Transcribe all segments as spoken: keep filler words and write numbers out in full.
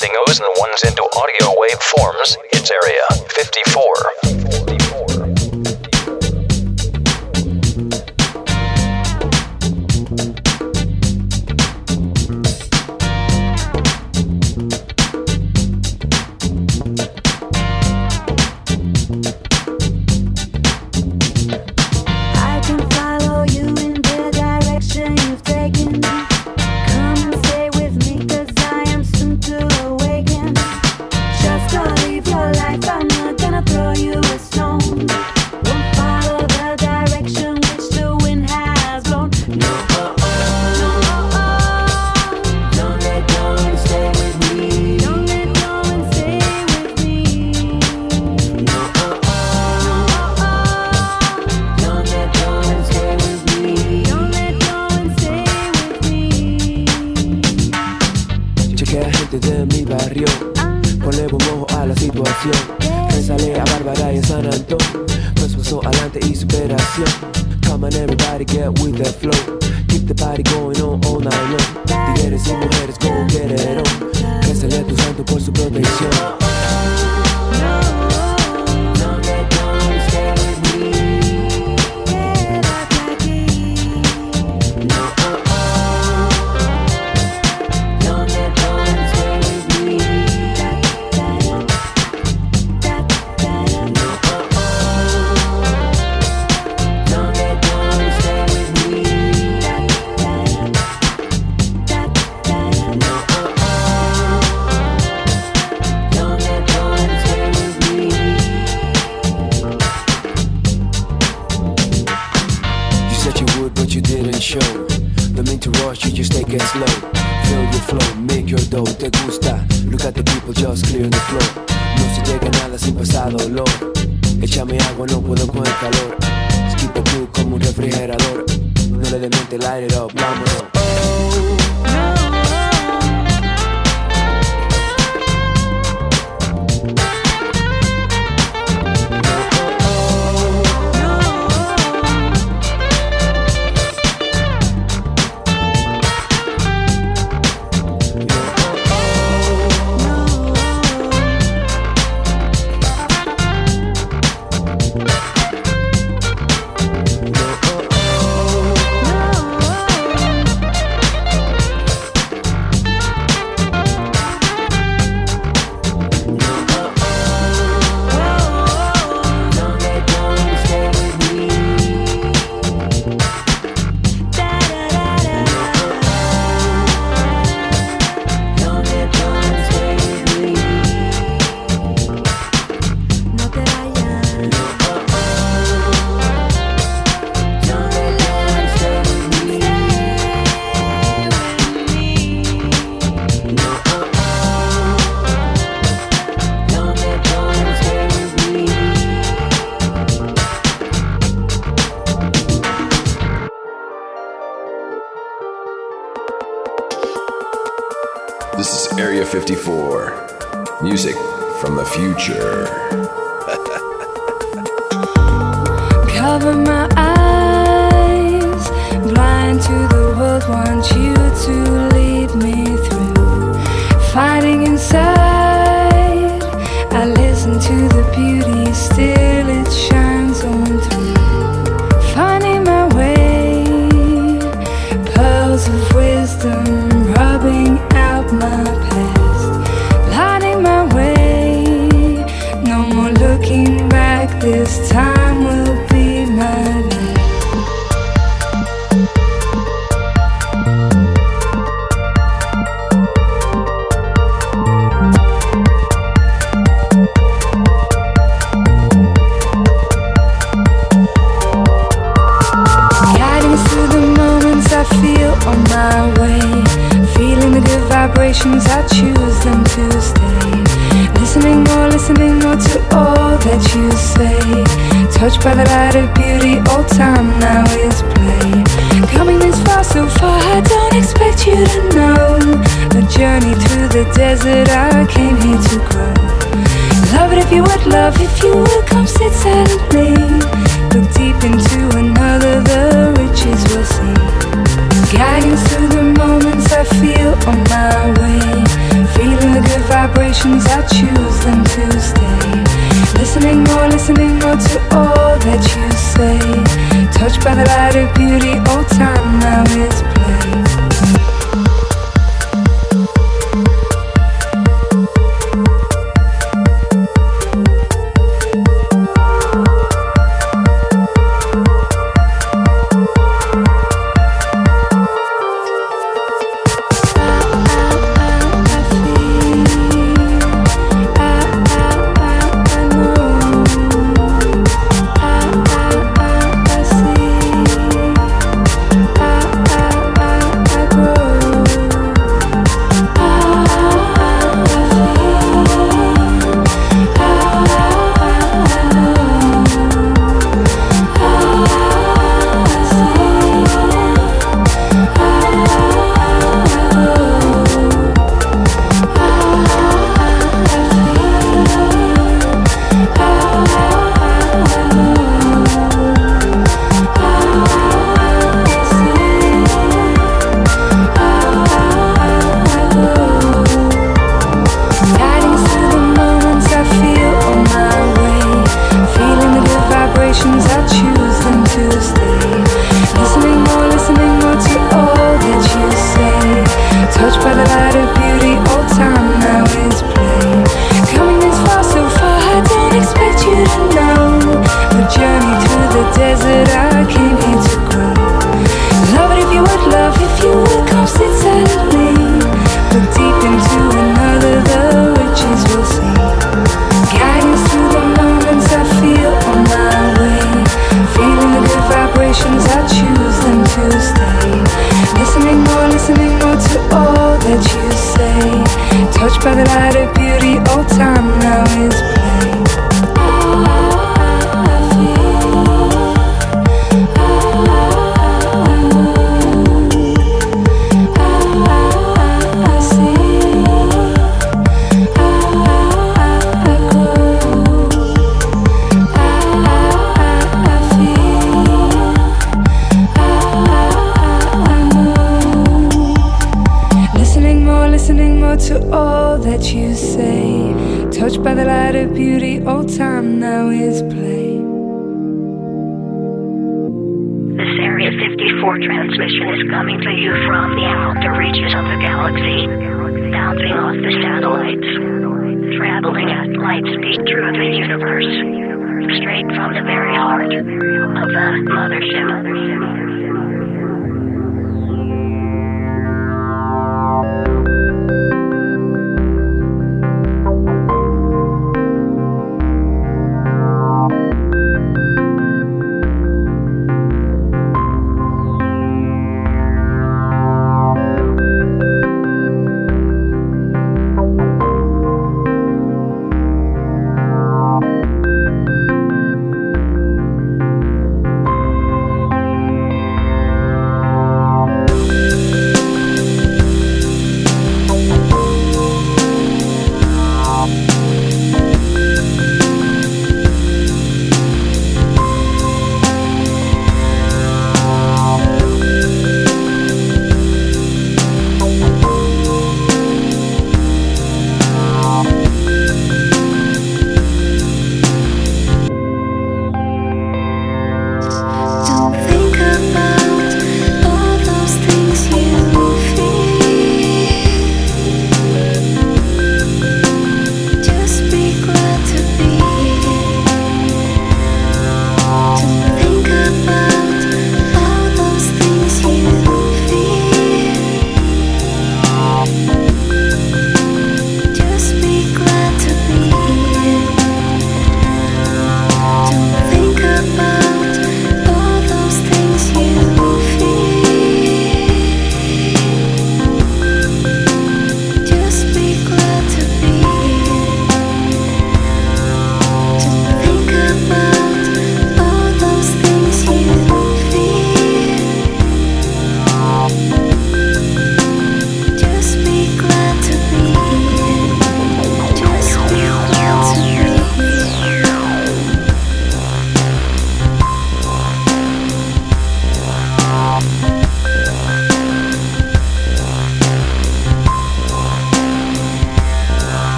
converting O's and ones into audio wave forms, it's Area fifty-four. De mi barrio, ponle un ojo a la situación. Pensale a Bárbara y a San Antón, pues paso adelante y superación. Come on everybody, get with the flow. Keep the party going on all night long. Tigres y mujeres, go get it on. Pésale a tu santo por su protección. Slow, feel your flow, make your dough, te gusta. Look at the people, just clear the floor. No se llega nada sin pasar dolor. Échame agua, no puedo con el calor. Skip the cool como un refrigerador. No le demente, light it up, vámonos. This is Area fifty-four, music from the future. Cover my eyes, blind to the world, want you to lead me through. Fighting inside, I listen to the beauty, still it shines on through. Finding my way, pearls of wisdom, rubbing out my past, lighting my way. No more looking back, this time will be my last. Guiding us through the moments I feel on my way, feeling the good vibrations, I choose them to stay. Listening more, listening more to all that you say. Touched by the light of beauty, all time now is play. Coming this far, so far, I don't expect you to know the journey through the desert, I came here to grow. Love it if you would, love if you would, come sit silently. Look deep into another, the riches we'll see. Guiding through the moments I feel on my way, feeling the good vibes vibrations, I choose them to stay. Listening more, listening more to all that you say. Touched by the light of beauty, all time now is play.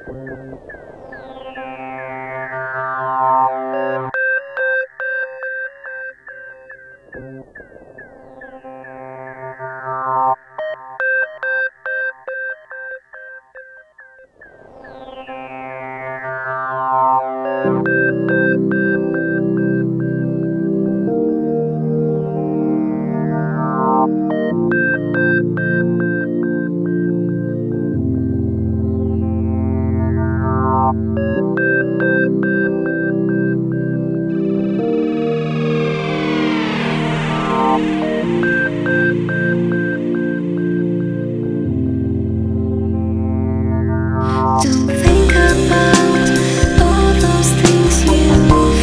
Don't think about all those things you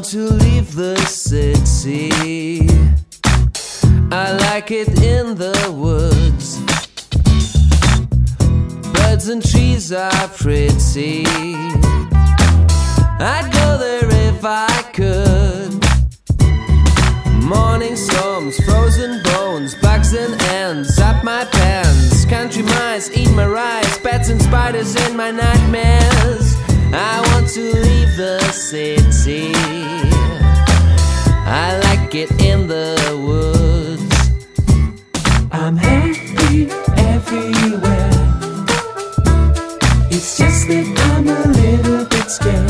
to leave the city. I like it in the woods. Birds and trees are pretty. I'd go there if I could. Morning storms, frozen bones, bugs and ants up my pants. Country mice eat my rice, bats and spiders in my nightmares. I want to leave the city. I like it in the woods. I'm happy everywhere. It's just that I'm a little bit scared.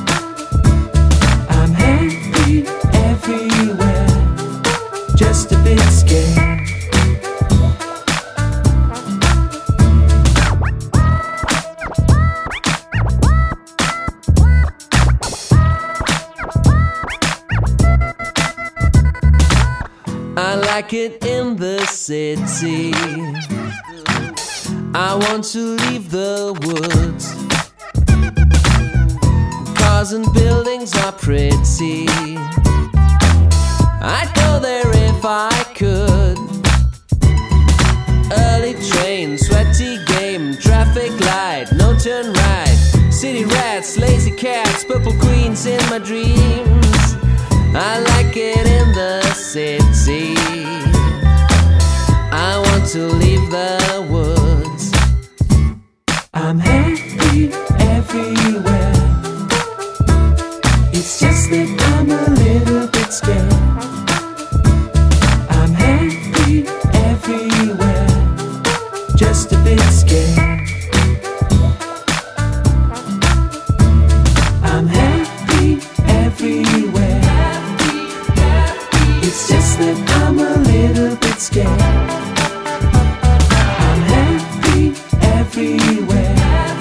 I'm happy everywhere, just a bit scared. I like it in the city. I want to leave the woods. Cars and buildings are pretty. I'd go there if I could. Early train, sweaty game, traffic light, no turn right. City rats, lazy cats, purple queens in my dreams. I like it in the city. I want to leave the woods. I'm happy everywhere. It's just that I'm a little bit scared. I'm happy everywhere, just a bit scared. I'm happy everywhere. It's just that I'm a little bit scared. I'm happy everywhere,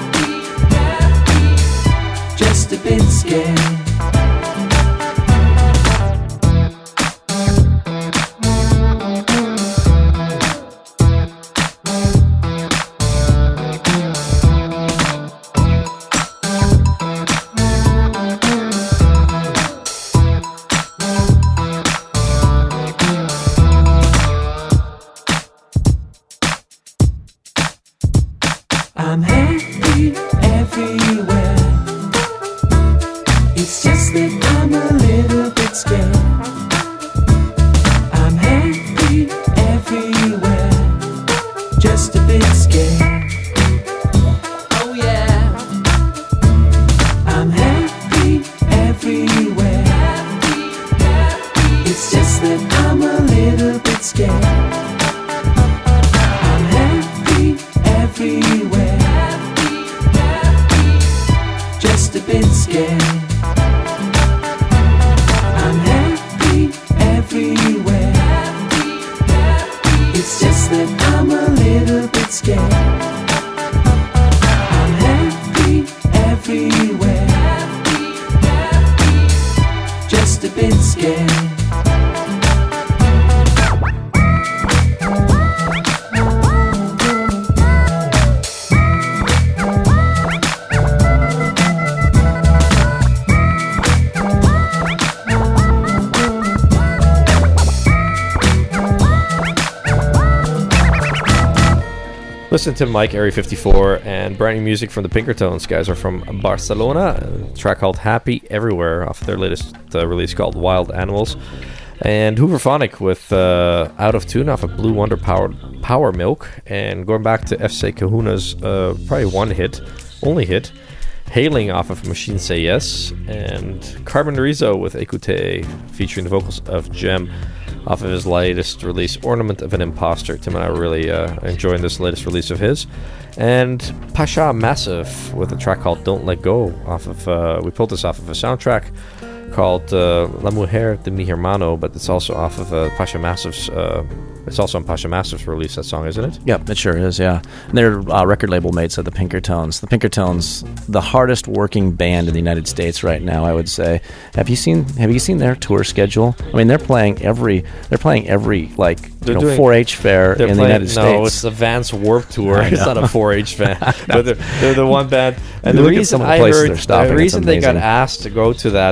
just a bit scared. I'm happy everywhere. It's just that I'm a little bit scared. I'm happy everywhere, just a bit scared. Oh yeah. I'm happy everywhere. It's just that I'm a little bit scared. I'm happy everywhere, just a bit scared. I'm happy everywhere. It's just that I'm a little bit scared. I'm happy everywhere, just a bit scared. Listen to Mike, Area fifty-four, and brand new music from the Pinkertones. Guys are from Barcelona. A track called Happy Everywhere off their latest uh, release called Wild Animals. And Hooverphonic with uh, Out of Tune off of Blue Wonder Powered Power Milk. And going back to F C Kahuna's uh, probably one hit, only hit, Hailing off of Machine Say Yes. And Carbon Rizzo with Écoutez featuring the vocals of Jem off of his latest release, Ornament of an Imposter. Tim and I are really uh, enjoying this latest release of his. And Pasha Massive with a track called Don't Let Go off of, uh, we pulled this off of a soundtrack called uh, La Mujer de mi Hermano, but it's also off of uh, Pasha Massive's, uh, it's also on Pasha Massive's release, that song, isn't it? Yep, it sure is, yeah. And they're uh, record label mates of the Pinkertones. The Pinkertones, the hardest working band in the United States right now, I would say. Have you seen Have you seen their tour schedule? I mean, they're playing every, they're playing every, like, you know, four H fair in playing, the United States. No, it's the Vans Warped Tour. It's not a four H fan, but they're, they're the one band. And you the look reason at some of the I places heard, they're stopping, the reason they got amazing. asked to go to that, uh,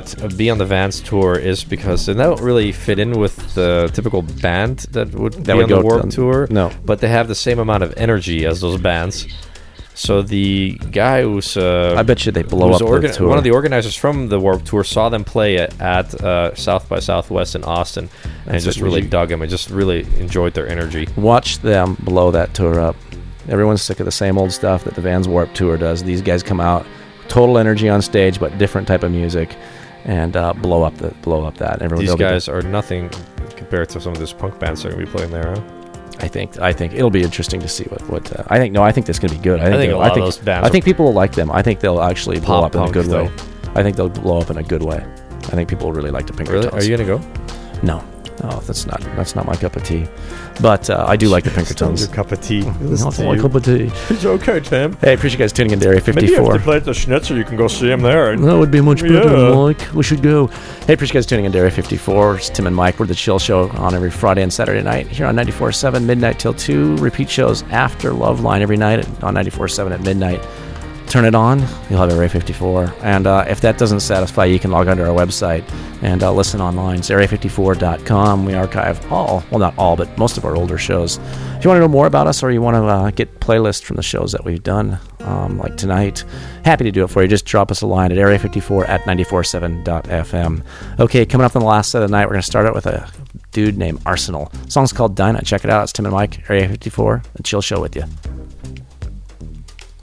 be on the Vans tour is because they don't really fit in with the typical band that would That be would on the go Warped to- Tour. no. But they have the same amount of energy as those bands. So the guy who's uh, I bet you they blow who's up orga- the tour. one of the organizers from the Warped Tour saw them play at, at uh, South by Southwest in Austin, and That's just it, really you- dug him and just really enjoyed their energy. Watch them blow that tour up. Everyone's sick of the same old stuff that the Vans Warped Tour does. These guys come out, total energy on stage, but different type of music, and uh, blow up the blow up that. Everyone, These they'll be- guys are nothing compared to some of these punk bands that are going to be playing there. Huh? I think I think it'll be interesting to see what what uh, I think. No, I think this is gonna be good. I think, think a they'll- lot I of think those bands I think are people will like them. I think they'll actually blow pop up in a punk, good way. though. I think they'll blow up in a good way. I think people will really like the Pinkertons. Really? Are you going to go? No, no, that's not that's not my cup of tea. But uh, I do like the Pinkertons. cup of tea. No, it's my cup of tea. It's okay, Tim. Hey, appreciate you guys tuning in to Area fifty-four. play at the Schnitzer, you can go see him there. That would be much better, Yeah. Mike. We should go. Hey, appreciate you guys tuning in to Area fifty-four. It's Tim and Mike. We're the Chill Show on every Friday and Saturday night here on ninety-four point seven, midnight till two. Repeat shows after Love Line every night on ninety-four point seven at midnight. Turn it on, you'll have Area fifty-four. And uh, if that doesn't satisfy you, you can log onto our website and uh, listen online. It's area fifty-four dot com. We archive all, well, not all, but most of our older shows. If you want to know more about us or you want to uh, get playlists from the shows that we've done, um, like tonight, happy to do it for you. Just drop us a line at area fifty-four at ninety-four point seven dot f m. Okay, coming up on the last set of the night, we're going to start out with a dude named Arsenal. The song's called Dinah. Check it out. It's Tim and Mike, Area fifty-four, and Chill Show with you.